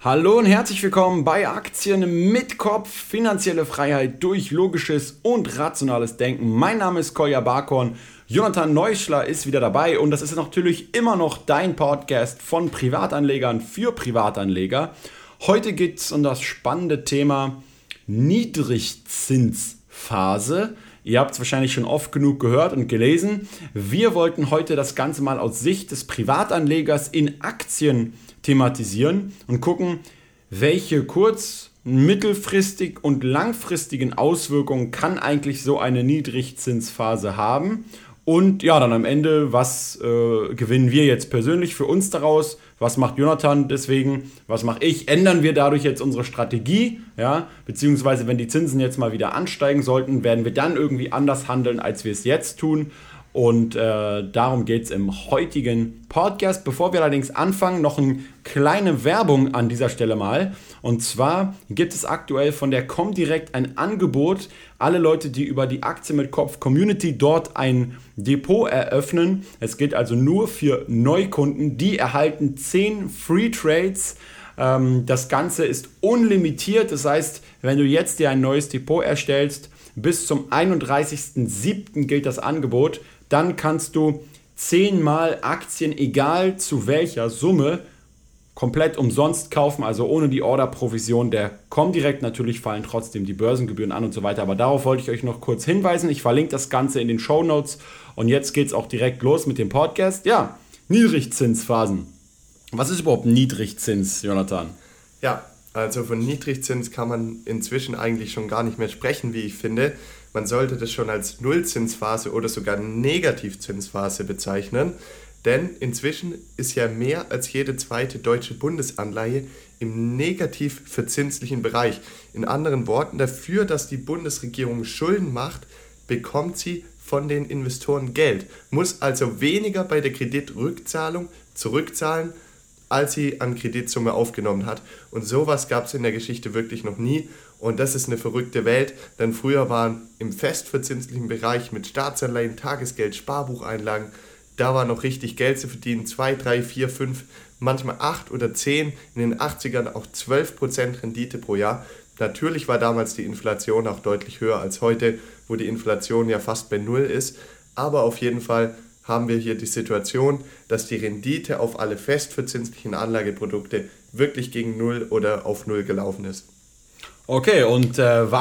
Hallo und herzlich willkommen bei Aktien mit Kopf, finanzielle Freiheit durch logisches und rationales Denken. Mein Name ist Kolja Barkhorn, Jonathan Neuschler ist wieder dabei und das ist natürlich immer noch dein Podcast von Privatanlegern für Privatanleger. Heute geht es um das spannende Thema Niedrigzinsphase. Ihr habt es wahrscheinlich schon oft genug gehört und gelesen. Wir wollten heute das Ganze mal aus Sicht des Privatanlegers in Aktien thematisieren und gucken, welche kurz-, mittelfristig und langfristigen Auswirkungen kann eigentlich so eine Niedrigzinsphase haben. Und ja, dann am Ende, was gewinnen wir jetzt persönlich für uns daraus? Was macht Jonathan deswegen? Was mache ich? Ändern wir dadurch jetzt unsere Strategie? Ja? Beziehungsweise, wenn die Zinsen jetzt mal wieder ansteigen sollten, werden wir dann irgendwie anders handeln, als wir es jetzt tun. Und darum geht es im heutigen Podcast. Bevor wir allerdings anfangen, noch eine kleine Werbung an dieser Stelle mal. Und zwar gibt es aktuell von der Comdirect ein Angebot. Alle Leute, die über die Aktien mit Kopf Community dort ein Depot eröffnen. Es gilt also nur für Neukunden. Die erhalten 10 Free Trades. Das Ganze ist unlimitiert. Das heißt, wenn du jetzt dir ein neues Depot erstellst, bis zum 31.07. gilt das Angebot. Dann kannst du 10 Mal Aktien, egal zu welcher Summe, komplett umsonst kaufen, also ohne die Orderprovision der Comdirect. Natürlich fallen trotzdem die Börsengebühren an und so weiter, aber darauf wollte ich euch noch kurz hinweisen. Ich verlinke das Ganze in den Shownotes und jetzt geht es auch direkt los mit dem Podcast. Ja, Niedrigzinsphasen. Was ist überhaupt Niedrigzins, Jonathan? Ja, also von Niedrigzins kann man inzwischen eigentlich schon gar nicht mehr sprechen, wie ich finde. Man sollte das schon als Nullzinsphase oder sogar Negativzinsphase bezeichnen, denn inzwischen ist ja mehr als jede zweite deutsche Bundesanleihe im negativ verzinslichen Bereich. In anderen Worten, dafür, dass die Bundesregierung Schulden macht, bekommt sie von den Investoren Geld, muss also weniger bei der Kreditrückzahlung zurückzahlen, als sie an Kreditsumme aufgenommen hat. Und sowas gab es in der Geschichte wirklich noch nie. Und das ist eine verrückte Welt, denn früher waren im festverzinslichen Bereich mit Staatsanleihen, Tagesgeld, Sparbucheinlagen, da war noch richtig Geld zu verdienen, 2, 3, 4, 5, manchmal 8 oder 10, in den 80ern auch 12% Rendite pro Jahr. Natürlich war damals die Inflation auch deutlich höher als heute, wo die Inflation ja fast bei Null ist, aber auf jeden Fall haben wir hier die Situation, dass die Rendite auf alle festverzinslichen Anlageprodukte wirklich gegen Null oder auf Null gelaufen ist. Okay, und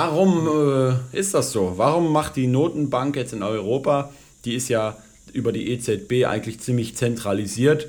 warum ist das so? Warum macht die Notenbank jetzt in Europa, die ist ja über die EZB eigentlich ziemlich zentralisiert,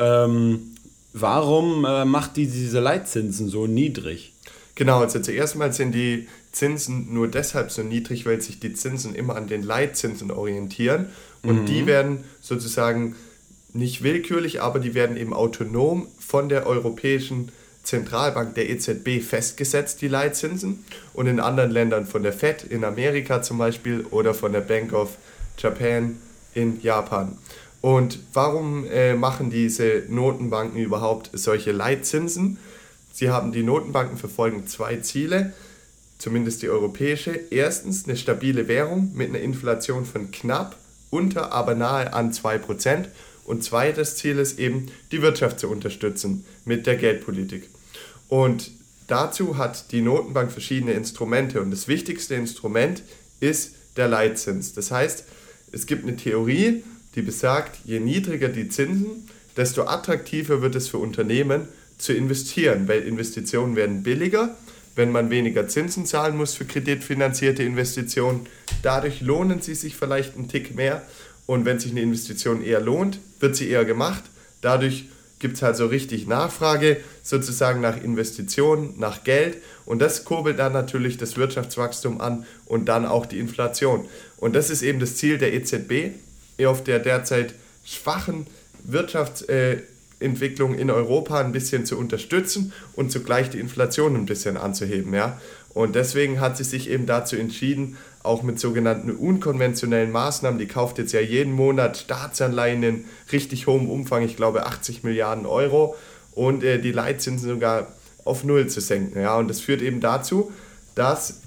warum macht die diese Leitzinsen so niedrig? Genau, also zuerst mal sind die Zinsen nur deshalb so niedrig, weil sich die Zinsen immer an den Leitzinsen orientieren und die werden sozusagen nicht willkürlich, aber die werden eben autonom von der Europäischen Zentralbank, der EZB, festgesetzt, die Leitzinsen, und in anderen Ländern von der Fed in Amerika zum Beispiel oder von der Bank of Japan in Japan. Und warum machen diese Notenbanken überhaupt solche Leitzinsen? Die Notenbanken verfolgen 2 Ziele, zumindest die europäische. Erstens eine stabile Währung mit einer Inflation von knapp unter, aber nahe an 2%. Und zweites Ziel ist eben, die Wirtschaft zu unterstützen mit der Geldpolitik. Und dazu hat die Notenbank verschiedene Instrumente und das wichtigste Instrument ist der Leitzins. Das heißt, es gibt eine Theorie, die besagt, je niedriger die Zinsen, desto attraktiver wird es für Unternehmen zu investieren, weil Investitionen werden billiger, wenn man weniger Zinsen zahlen muss für kreditfinanzierte Investitionen. Dadurch lohnen sie sich vielleicht einen Tick mehr und wenn sich eine Investition eher lohnt, wird sie eher gemacht. Dadurch gibt es halt so richtig Nachfrage sozusagen nach Investitionen, nach Geld und das kurbelt dann natürlich das Wirtschaftswachstum an und dann auch die Inflation. Und das ist eben das Ziel der EZB, auf der derzeit schwachen Wirtschaftsentwicklung in Europa ein bisschen zu unterstützen und zugleich die Inflation ein bisschen anzuheben. Ja? Und deswegen hat sie sich eben dazu entschieden, auch mit sogenannten unkonventionellen Maßnahmen, die kauft jetzt ja jeden Monat Staatsanleihen in richtig hohem Umfang, ich glaube 80 Milliarden Euro, und die Leitzinsen sogar auf Null zu senken. Ja? Und das führt eben dazu, dass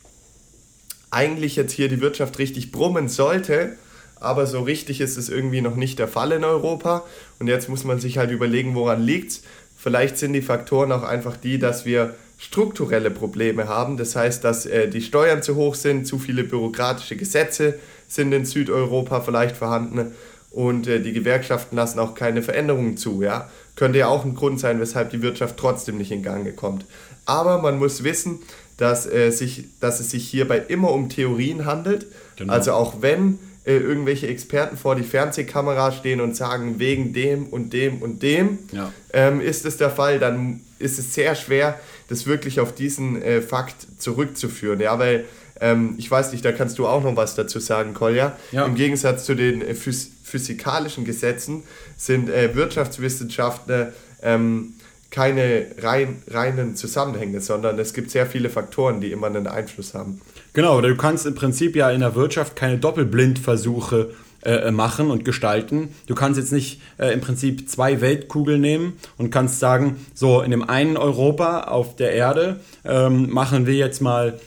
eigentlich jetzt hier die Wirtschaft richtig brummen sollte, aber so richtig ist es irgendwie noch nicht der Fall in Europa. Und jetzt muss man sich halt überlegen, woran liegt es. vielleicht sind die Faktoren auch einfach die, dass wir strukturelle Probleme haben. Das heißt, dass die Steuern zu hoch sind, zu viele bürokratische Gesetze sind in Südeuropa vielleicht vorhanden und die Gewerkschaften lassen auch keine Veränderungen zu. Ja? Könnte ja auch ein Grund sein, weshalb die Wirtschaft trotzdem nicht in Gang kommt. Aber man muss wissen, dass es sich hierbei immer um Theorien handelt. Genau. Also auch wenn irgendwelche Experten vor die Fernsehkamera stehen und sagen, wegen dem und dem und dem ist es der Fall, dann ist es sehr schwer, das wirklich auf diesen Fakt zurückzuführen. Ja, weil, ich weiß nicht, da kannst du auch noch was dazu sagen, Kolja. Ja. Im Gegensatz zu den physikalischen Gesetzen sind Wirtschaftswissenschaften keine reinen Zusammenhänge, sondern es gibt sehr viele Faktoren, die immer einen Einfluss haben. Genau, du kannst im Prinzip ja in der Wirtschaft keine Doppelblindversuche machen und gestalten. Du kannst jetzt nicht im Prinzip 2 Weltkugeln nehmen und kannst sagen, so in dem einen Europa auf der Erde senken wir jetzt mal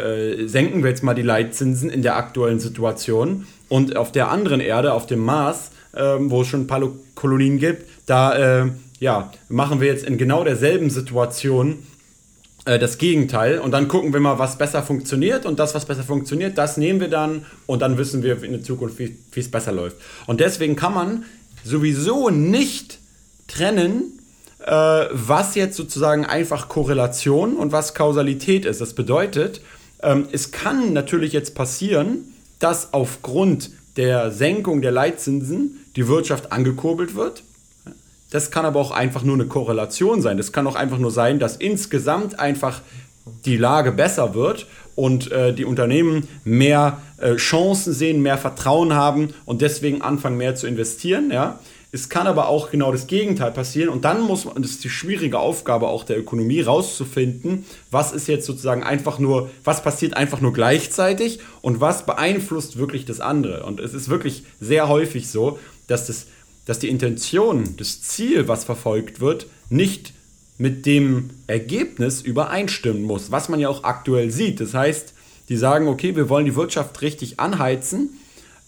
die Leitzinsen in der aktuellen Situation und auf der anderen Erde, auf dem Mars, wo es schon ein paar Kolonien gibt, da machen wir jetzt in genau derselben Situation das Gegenteil und dann gucken wir mal, was besser funktioniert und das, was besser funktioniert, das nehmen wir dann und dann wissen wir in der Zukunft, wie es besser läuft. Und deswegen kann man sowieso nicht trennen, was jetzt sozusagen einfach Korrelation und was Kausalität ist. Das bedeutet, es kann natürlich jetzt passieren, dass aufgrund der Senkung der Leitzinsen die Wirtschaft angekurbelt wird. Das kann aber auch einfach nur eine Korrelation sein. Das kann auch einfach nur sein, dass insgesamt einfach die Lage besser wird und die Unternehmen mehr Chancen sehen, mehr Vertrauen haben und deswegen anfangen mehr zu investieren. Ja? Es kann aber auch genau das Gegenteil passieren und dann das ist die schwierige Aufgabe auch der Ökonomie, rauszufinden, was ist jetzt sozusagen was passiert einfach nur gleichzeitig und was beeinflusst wirklich das andere. Und es ist wirklich sehr häufig so, dass die Intention, das Ziel, was verfolgt wird, nicht mit dem Ergebnis übereinstimmen muss, was man ja auch aktuell sieht. Das heißt, die sagen, okay, wir wollen die Wirtschaft richtig anheizen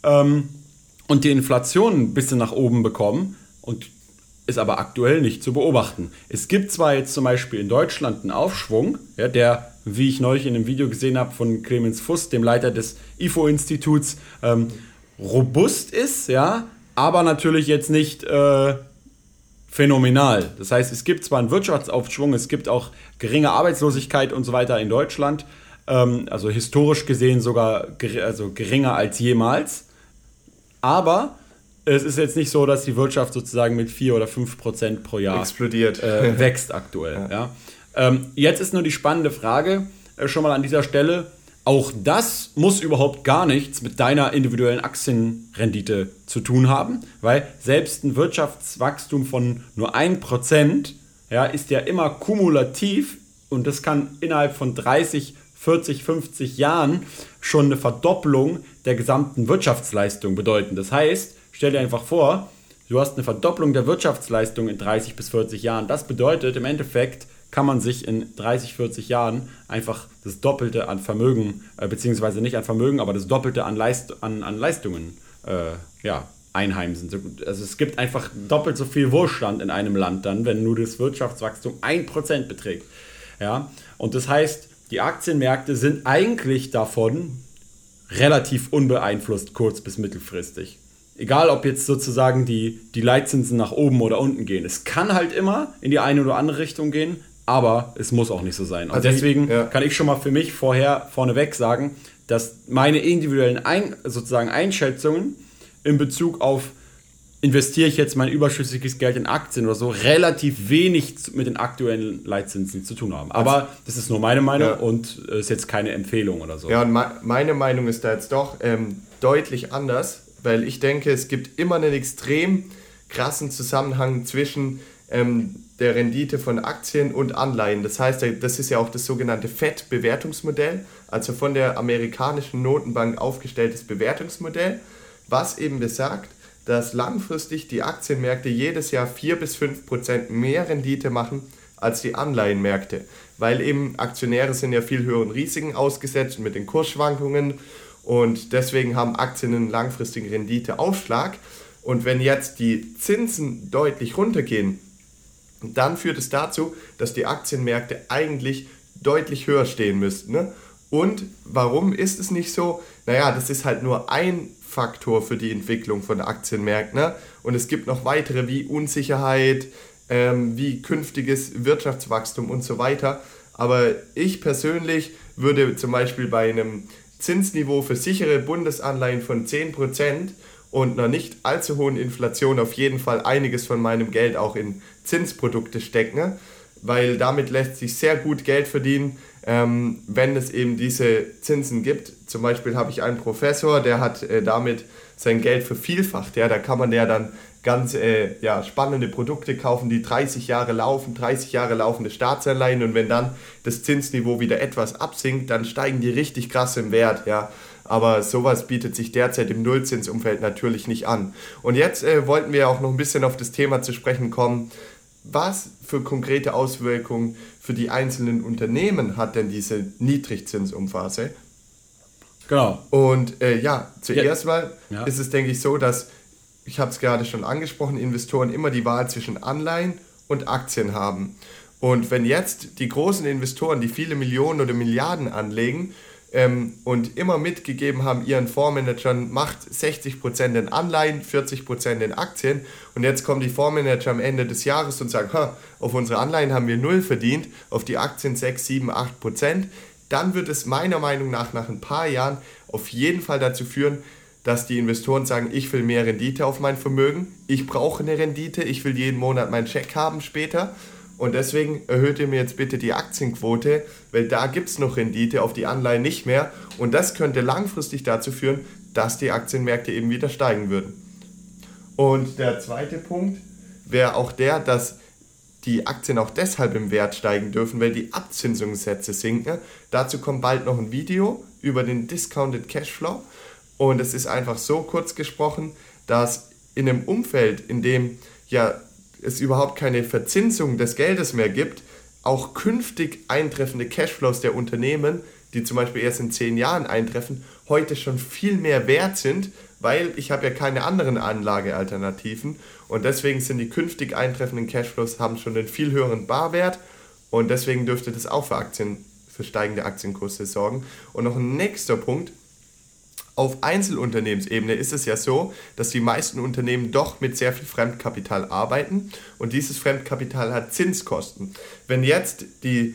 und die Inflation ein bisschen nach oben bekommen und ist aber aktuell nicht zu beobachten. Es gibt zwar jetzt zum Beispiel in Deutschland einen Aufschwung, ja, der, wie ich neulich in einem Video gesehen habe von Clemens Fuß, dem Leiter des IFO-Instituts, robust ist, ja, aber natürlich jetzt nicht phänomenal. Das heißt, es gibt zwar einen Wirtschaftsaufschwung, es gibt auch geringe Arbeitslosigkeit und so weiter in Deutschland, also historisch gesehen sogar geringer als jemals, aber es ist jetzt nicht so, dass die Wirtschaft sozusagen mit 4 oder 5% pro Jahr explodiert, wächst aktuell. Ja. Jetzt ist nur die spannende Frage, schon mal an dieser Stelle, auch das muss überhaupt gar nichts mit deiner individuellen Aktienrendite zu tun haben, weil selbst ein Wirtschaftswachstum von nur 1% ist ja immer kumulativ und das kann innerhalb von 30, 40, 50 Jahren schon eine Verdopplung der gesamten Wirtschaftsleistung bedeuten. Das heißt, stell dir einfach vor, du hast eine Verdopplung der Wirtschaftsleistung in 30 bis 40 Jahren. Das bedeutet im Endeffekt, kann man sich in 30, 40 Jahren einfach das Doppelte an Vermögen, beziehungsweise nicht an Vermögen, aber das Doppelte an Leistungen einheimsen. Also es gibt einfach doppelt so viel Wohlstand in einem Land dann, wenn nur das Wirtschaftswachstum 1% beträgt. Ja? Und das heißt, die Aktienmärkte sind eigentlich davon relativ unbeeinflusst kurz- bis mittelfristig. Egal, ob jetzt sozusagen die Leitzinsen nach oben oder unten gehen. Es kann halt immer in die eine oder andere Richtung gehen, aber es muss auch nicht so sein. Und also deswegen kann ich schon mal für mich vorneweg sagen, dass meine individuellen Einschätzungen in Bezug auf, investiere ich jetzt mein überschüssiges Geld in Aktien oder so, relativ wenig mit den aktuellen Leitzinsen zu tun haben. Aber das ist nur meine Meinung und ist jetzt keine Empfehlung oder so. Ja, und meine Meinung ist da jetzt doch deutlich anders, weil ich denke, es gibt immer einen extrem krassen Zusammenhang zwischen der Rendite von Aktien und Anleihen. Das heißt, das ist ja auch das sogenannte FED-Bewertungsmodell, also von der amerikanischen Notenbank aufgestelltes Bewertungsmodell, was eben besagt, dass langfristig die Aktienmärkte jedes Jahr 4-5% mehr Rendite machen als die Anleihenmärkte, weil eben Aktionäre sind ja viel höheren Risiken ausgesetzt mit den Kursschwankungen und deswegen haben Aktien einen langfristigen Renditeaufschlag. Und wenn jetzt die Zinsen deutlich runtergehen, dann führt es dazu, dass die Aktienmärkte eigentlich deutlich höher stehen müssten. Ne? Und warum ist es nicht so? Naja, das ist halt nur ein Faktor für die Entwicklung von Aktienmärkten. Ne? Und es gibt noch weitere wie Unsicherheit, wie künftiges Wirtschaftswachstum und so weiter. Aber ich persönlich würde zum Beispiel bei einem Zinsniveau für sichere Bundesanleihen von 10% und einer nicht allzu hohen Inflation auf jeden Fall einiges von meinem Geld auch in Zinsprodukte stecken, weil damit lässt sich sehr gut Geld verdienen, wenn es eben diese Zinsen gibt. Zum Beispiel habe ich einen Professor, der hat damit sein Geld vervielfacht. Ja, da kann man ja dann ganz spannende Produkte kaufen, die 30 Jahre laufende Staatsanleihen, und wenn dann das Zinsniveau wieder etwas absinkt, dann steigen die richtig krass im Wert. Ja. Aber sowas bietet sich derzeit im Nullzinsumfeld natürlich nicht an. Und jetzt wollten wir auch noch ein bisschen auf das Thema zu sprechen kommen, was für konkrete Auswirkungen für die einzelnen Unternehmen hat denn diese Niedrigzinsphase? Genau. Und zuerst mal ist es, denke ich, so, dass, ich habe es gerade schon angesprochen, Investoren immer die Wahl zwischen Anleihen und Aktien haben. Und wenn jetzt die großen Investoren, die viele Millionen oder Milliarden anlegen, und immer mitgegeben haben ihren Fondsmanagern, macht 60% in Anleihen, 40% in Aktien, und jetzt kommen die Fondsmanager am Ende des Jahres und sagen, auf unsere Anleihen haben wir 0 verdient, auf die Aktien 6, 7, 8%, dann wird es meiner Meinung nach ein paar Jahren auf jeden Fall dazu führen, dass die Investoren sagen, ich will mehr Rendite auf mein Vermögen, ich brauche eine Rendite, ich will jeden Monat meinen Scheck haben später. Und deswegen erhöht ihr mir jetzt bitte die Aktienquote, weil da gibt es noch Rendite, auf die Anleihen nicht mehr. Und das könnte langfristig dazu führen, dass die Aktienmärkte eben wieder steigen würden. Und der zweite Punkt wäre auch der, dass die Aktien auch deshalb im Wert steigen dürfen, weil die Abzinsungssätze sinken. Dazu kommt bald noch ein Video über den Discounted Cashflow. Und es ist einfach so kurz gesprochen, dass in einem Umfeld, in dem es überhaupt keine Verzinsung des Geldes mehr gibt, auch künftig eintreffende Cashflows der Unternehmen, die zum Beispiel erst in 10 Jahren eintreffen, heute schon viel mehr wert sind, weil ich habe ja keine anderen Anlagealternativen, und deswegen sind die künftig eintreffenden Cashflows haben schon einen viel höheren Barwert, und deswegen dürfte das auch für steigende Aktienkurse sorgen. Und noch ein nächster Punkt: Auf Einzelunternehmensebene ist es ja so, dass die meisten Unternehmen doch mit sehr viel Fremdkapital arbeiten, und dieses Fremdkapital hat Zinskosten. Wenn jetzt die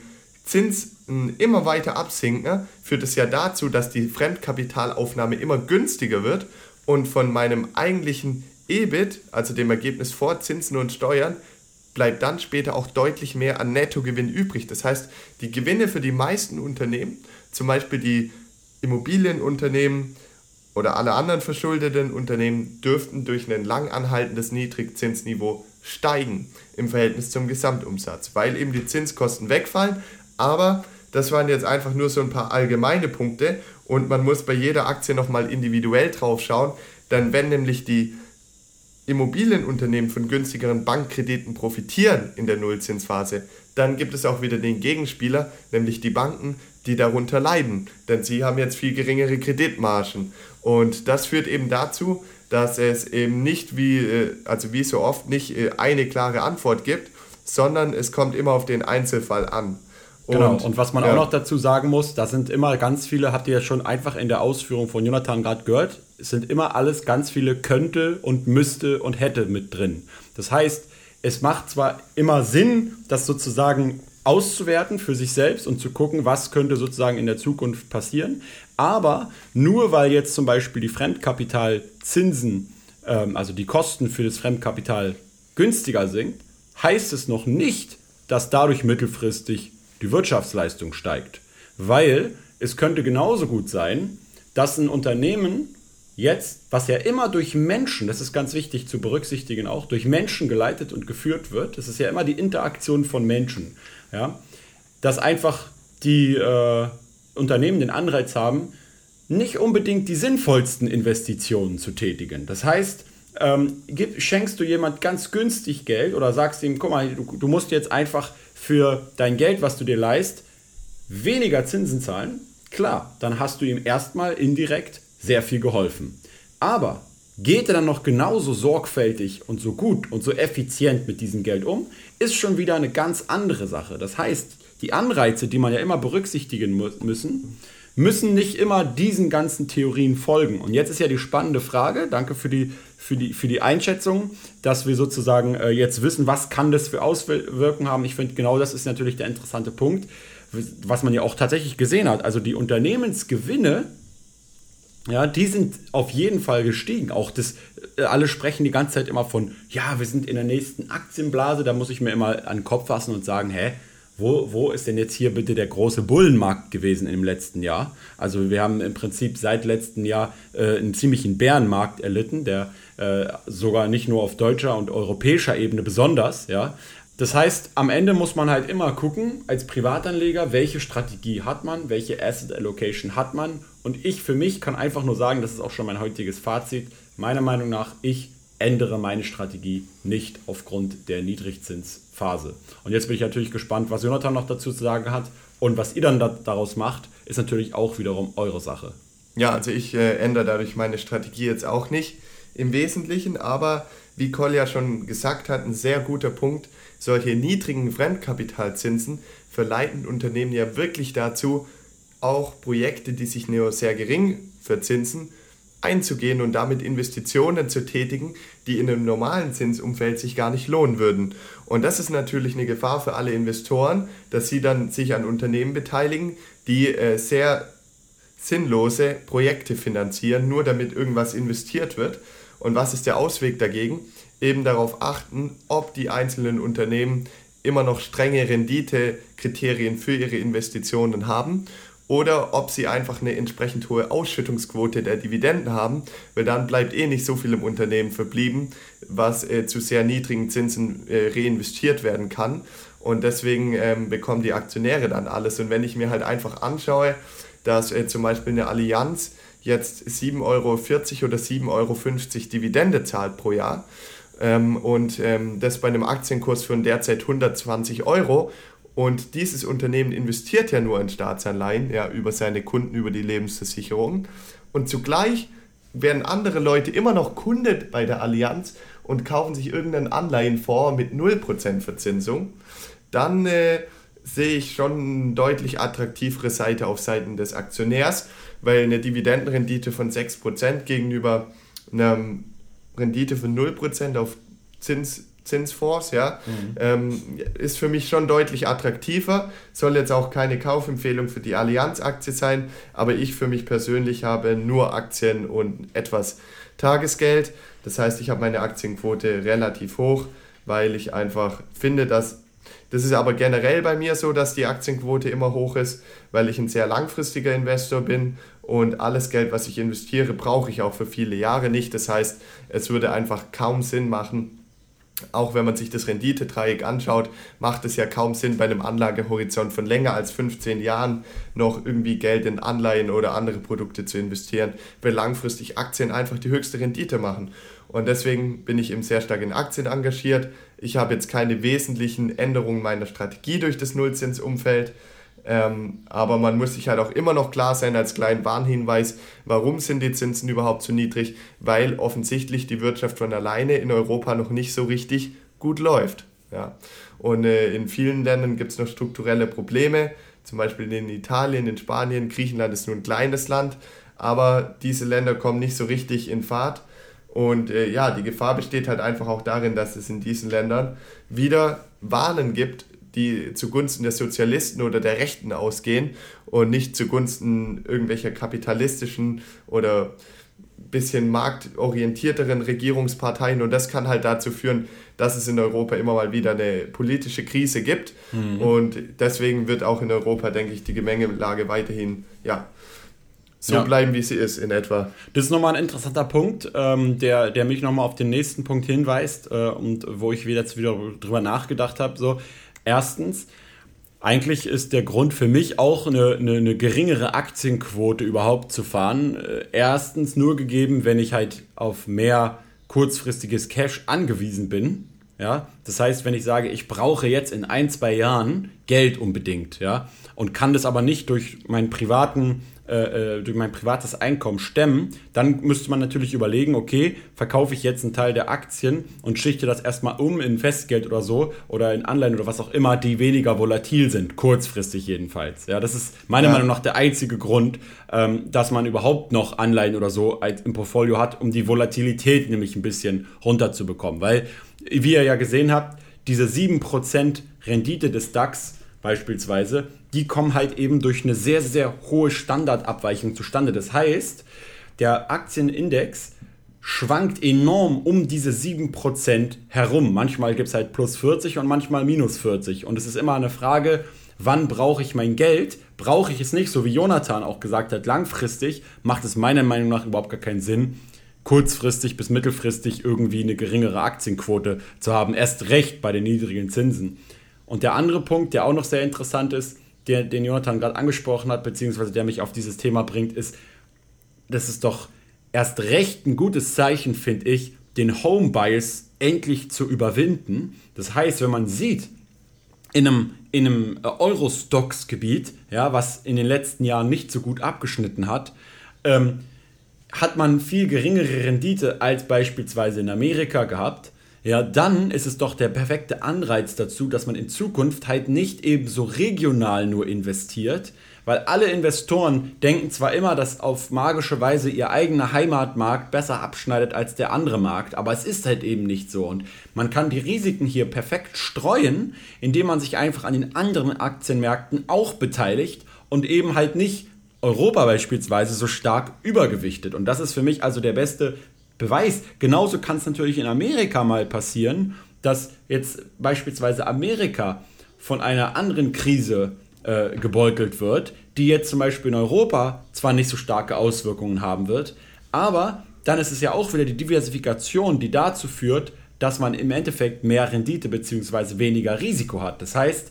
Zinsen immer weiter absinken, führt es ja dazu, dass die Fremdkapitalaufnahme immer günstiger wird, und von meinem eigentlichen EBIT, also dem Ergebnis vor Zinsen und Steuern, bleibt dann später auch deutlich mehr an Nettogewinn übrig. Das heißt, die Gewinne für die meisten Unternehmen, zum Beispiel die Immobilienunternehmen oder alle anderen verschuldeten Unternehmen, dürften durch ein lang anhaltendes Niedrigzinsniveau steigen im Verhältnis zum Gesamtumsatz, weil eben die Zinskosten wegfallen. Aber das waren jetzt einfach nur so ein paar allgemeine Punkte, und man muss bei jeder Aktie nochmal individuell drauf schauen, denn wenn nämlich die Immobilienunternehmen von günstigeren Bankkrediten profitieren in der Nullzinsphase, dann gibt es auch wieder den Gegenspieler, nämlich die Banken, die darunter leiden, denn sie haben jetzt viel geringere Kreditmargen, und das führt eben dazu, dass es eben nicht wie so oft nicht eine klare Antwort gibt, sondern es kommt immer auf den Einzelfall an. Und was man auch noch dazu sagen muss, da sind immer ganz viele, habt ihr ja schon einfach in der Ausführung von Jonathan gerade gehört, es sind immer alles ganz viele könnte und müsste und hätte mit drin. Das heißt, es macht zwar immer Sinn, das sozusagen auszuwerten für sich selbst und zu gucken, was könnte sozusagen in der Zukunft passieren, aber nur weil jetzt zum Beispiel die Fremdkapitalzinsen, also die Kosten für das Fremdkapital günstiger sind, heißt es noch nicht, dass dadurch mittelfristig die Wirtschaftsleistung steigt. Weil es könnte genauso gut sein, dass ein Unternehmen jetzt, was ja immer durch Menschen, das ist ganz wichtig zu berücksichtigen auch, durch Menschen geleitet und geführt wird, das ist ja immer die Interaktion von Menschen, ja, dass einfach die Unternehmen den Anreiz haben, nicht unbedingt die sinnvollsten Investitionen zu tätigen. Das heißt, schenkst du jemand ganz günstig Geld oder sagst ihm, guck mal, du musst jetzt einfach für dein Geld, was du dir leist, weniger Zinsen zahlen, klar, dann hast du ihm erstmal indirekt sehr viel geholfen. Aber Geht er dann noch genauso sorgfältig und so gut und so effizient mit diesem Geld um, ist schon wieder eine ganz andere Sache. Das heißt, die Anreize, die man ja immer berücksichtigen müssen nicht immer diesen ganzen Theorien folgen. Und jetzt ist ja die spannende Frage, danke für die Einschätzung, dass wir sozusagen jetzt wissen, was kann das für Auswirkungen haben. Ich finde, genau das ist natürlich der interessante Punkt, was man ja auch tatsächlich gesehen hat. Also die Unternehmensgewinne, ja, die sind auf jeden Fall gestiegen. Auch alle sprechen die ganze Zeit immer von, ja, wir sind in der nächsten Aktienblase. Da muss ich mir immer an den Kopf fassen und sagen, wo ist denn jetzt hier bitte der große Bullenmarkt gewesen im letzten Jahr? Also wir haben im Prinzip seit letztem Jahr einen ziemlichen Bärenmarkt erlitten, der sogar nicht nur auf deutscher und europäischer Ebene besonders, ja. Das heißt, am Ende muss man halt immer gucken, als Privatanleger, welche Strategie hat man, welche Asset Allocation hat man. Und ich für mich kann einfach nur sagen, das ist auch schon mein heutiges Fazit, meiner Meinung nach, ich ändere meine Strategie nicht aufgrund der Niedrigzinsphase. Und jetzt bin ich natürlich gespannt, was Jonathan noch dazu zu sagen hat. Und was ihr dann daraus macht, ist natürlich auch wiederum eure Sache. Ja, also ich ändere dadurch meine Strategie jetzt auch nicht im Wesentlichen, aber wie Kolja schon gesagt hat, ein sehr guter Punkt, solche niedrigen Fremdkapitalzinsen verleiten Unternehmen ja wirklich dazu, auch Projekte, die sich nur sehr gering verzinsen, einzugehen und damit Investitionen zu tätigen, die in einem normalen Zinsumfeld sich gar nicht lohnen würden. Und das ist natürlich eine Gefahr für alle Investoren, dass sie dann sich an Unternehmen beteiligen, die sehr sinnlose Projekte finanzieren, nur damit irgendwas investiert wird. Und was ist der Ausweg dagegen? Eben darauf achten, ob die einzelnen Unternehmen immer noch strenge Renditekriterien für ihre Investitionen haben oder ob sie einfach eine entsprechend hohe Ausschüttungsquote der Dividenden haben, weil dann bleibt nicht so viel im Unternehmen verblieben, was zu sehr niedrigen Zinsen reinvestiert werden kann. Und deswegen bekommen die Aktionäre dann alles. Und wenn ich mir halt einfach anschaue, dass zum Beispiel eine Allianz jetzt 7,40 Euro oder 7,50 Euro Dividende zahlt pro Jahr, und das bei einem Aktienkurs von derzeit 120 Euro und dieses Unternehmen investiert ja nur in Staatsanleihen, ja, über seine Kunden, über die Lebensversicherung und zugleich werden andere Leute immer noch Kunde bei der Allianz und kaufen sich irgendeinen Anleihenfonds mit 0% Verzinsung, dann sehe ich schon eine deutlich attraktivere Seite auf Seiten des Aktionärs, weil eine Dividendenrendite von 6% gegenüber einer Rendite von 0% auf Zinsfonds, ja, ist für mich schon deutlich attraktiver. Soll jetzt auch keine Kaufempfehlung für die Allianz-Aktie sein, aber ich für mich persönlich habe nur Aktien und etwas Tagesgeld. Das heißt, ich habe meine Aktienquote relativ hoch, weil ich einfach finde, das ist aber generell bei mir so, dass die Aktienquote immer hoch ist, weil ich ein sehr langfristiger Investor bin und alles Geld, was ich investiere, brauche ich auch für viele Jahre nicht. Das heißt, es würde einfach kaum Sinn machen, auch wenn man sich das Renditedreieck anschaut, macht es ja kaum Sinn, bei einem Anlagehorizont von länger als 15 Jahren noch irgendwie Geld in Anleihen oder andere Produkte zu investieren, weil langfristig Aktien einfach die höchste Rendite machen. Und deswegen bin ich eben sehr stark in Aktien engagiert. Ich habe jetzt keine wesentlichen Änderungen meiner Strategie durch das Nullzinsumfeld. Aber man muss sich halt auch immer noch klar sein als kleinen Warnhinweis, warum sind die Zinsen überhaupt so niedrig? Weil offensichtlich die Wirtschaft von alleine in Europa noch nicht so richtig gut läuft. Ja. Und in vielen Ländern gibt es noch strukturelle Probleme, zum Beispiel in Italien, in Spanien, Griechenland ist nur ein kleines Land, aber diese Länder kommen nicht so richtig in Fahrt. Und die Gefahr besteht halt einfach auch darin, dass es in diesen Ländern wieder Wahlen gibt, die zugunsten der Sozialisten oder der Rechten ausgehen und nicht zugunsten irgendwelcher kapitalistischen oder bisschen marktorientierteren Regierungsparteien. Und das kann halt dazu führen, dass es in Europa immer mal wieder eine politische Krise gibt. Und deswegen wird auch in Europa, denke ich, die Gemengelage weiterhin bleiben, wie sie ist in etwa. Das ist nochmal ein interessanter Punkt, der mich nochmal auf den nächsten Punkt hinweist und wo ich jetzt wieder drüber nachgedacht habe. So, erstens, eigentlich ist der Grund für mich auch eine geringere Aktienquote überhaupt zu fahren. Erstens nur gegeben, wenn ich halt auf mehr kurzfristiges Cash angewiesen bin. Ja? Das heißt, wenn ich sage, ich brauche jetzt in 1-2 Jahren Geld unbedingt, ja, und kann das aber nicht durch mein privates Einkommen stemmen, dann müsste man natürlich überlegen, okay, verkaufe ich jetzt einen Teil der Aktien und schichte das erstmal um in Festgeld oder so oder in Anleihen oder was auch immer, die weniger volatil sind, kurzfristig jedenfalls. Ja, das ist meiner Meinung nach der einzige Grund, dass man überhaupt noch Anleihen oder so im Portfolio hat, um die Volatilität nämlich ein bisschen runterzubekommen. Weil, wie ihr ja gesehen habt, diese 7% Rendite des DAX beispielsweise, die kommen halt eben durch eine sehr, sehr hohe Standardabweichung zustande. Das heißt, der Aktienindex schwankt enorm um diese 7% herum. Manchmal gibt es halt plus 40 und manchmal minus 40. Und es ist immer eine Frage, wann brauche ich mein Geld? Brauche ich es nicht, so wie Jonathan auch gesagt hat, langfristig macht es meiner Meinung nach überhaupt gar keinen Sinn, kurzfristig bis mittelfristig irgendwie eine geringere Aktienquote zu haben. Erst recht bei den niedrigen Zinsen. Und der andere Punkt, der auch noch sehr interessant ist, den Jonathan gerade angesprochen hat, beziehungsweise der mich auf dieses Thema bringt, ist, das ist doch erst recht ein gutes Zeichen, finde ich, den Home Bias endlich zu überwinden. Das heißt, wenn man sieht, in einem Euro-Stocks-Gebiet, ja, was in den letzten Jahren nicht so gut abgeschnitten hat, hat man viel geringere Rendite als beispielsweise in Amerika gehabt. Ja, dann ist es doch der perfekte Anreiz dazu, dass man in Zukunft halt nicht eben so regional nur investiert, weil alle Investoren denken zwar immer, dass auf magische Weise ihr eigener Heimatmarkt besser abschneidet als der andere Markt, aber es ist halt eben nicht so und man kann die Risiken hier perfekt streuen, indem man sich einfach an den anderen Aktienmärkten auch beteiligt und eben halt nicht Europa beispielsweise so stark übergewichtet und das ist für mich also der beste Beweis. Genauso kann es natürlich in Amerika mal passieren, dass jetzt beispielsweise Amerika von einer anderen Krise gebeutelt wird, die jetzt zum Beispiel in Europa zwar nicht so starke Auswirkungen haben wird, aber dann ist es ja auch wieder die Diversifikation, die dazu führt, dass man im Endeffekt mehr Rendite bzw. weniger Risiko hat. Das heißt,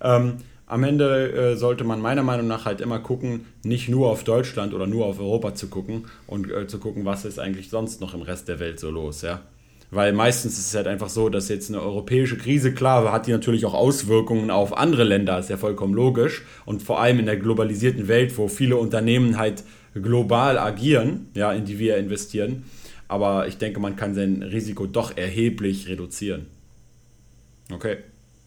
am Ende sollte man meiner Meinung nach halt immer gucken, nicht nur auf Deutschland oder nur auf Europa zu gucken und zu gucken, was ist eigentlich sonst noch im Rest der Welt so los, ja. Weil meistens ist es halt einfach so, dass jetzt eine europäische Krise, klar, hat die natürlich auch Auswirkungen auf andere Länder, ist ja vollkommen logisch. Und vor allem in der globalisierten Welt, wo viele Unternehmen halt global agieren, ja, in die wir investieren. Aber ich denke, man kann sein Risiko doch erheblich reduzieren. Okay.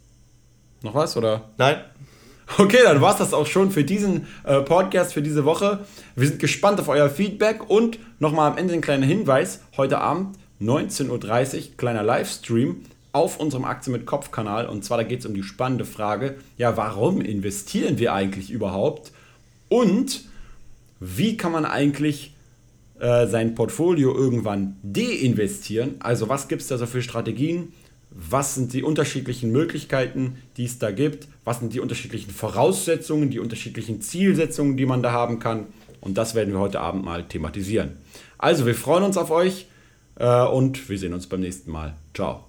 Noch was, oder? Nein. Okay, dann war es das auch schon für diesen Podcast, für diese Woche. Wir sind gespannt auf euer Feedback und nochmal am Ende ein kleiner Hinweis. Heute Abend 19.30 Uhr, kleiner Livestream auf unserem Aktien mit Kopf-Kanal. Und zwar, da geht es um die spannende Frage, ja, warum investieren wir eigentlich überhaupt? Und wie kann man eigentlich sein Portfolio irgendwann deinvestieren? Also was gibt es da so für Strategien? Was sind die unterschiedlichen Möglichkeiten, die es da gibt? Was sind die unterschiedlichen Voraussetzungen, die unterschiedlichen Zielsetzungen, die man da haben kann? Und das werden wir heute Abend mal thematisieren. Also, wir freuen uns auf euch und wir sehen uns beim nächsten Mal. Ciao.